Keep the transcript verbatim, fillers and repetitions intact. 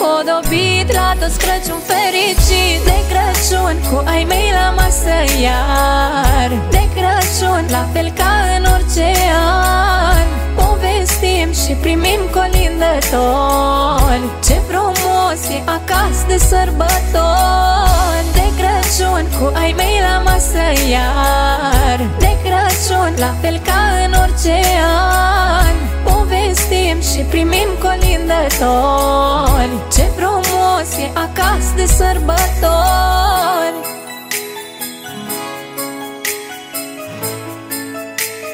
împodobit la toți Crăciun fericit. De Crăciun cu ai mei la masă iar, de Crăciun la fel ca în orice an. Povestim și primim colindători, ce frumos e acasă de sărbători. De Crăciun cu ai mei la masă iar, de Crăciun la fel ca în orice an. Povestim și primim colindători, ce frumos e acasă de sărbători.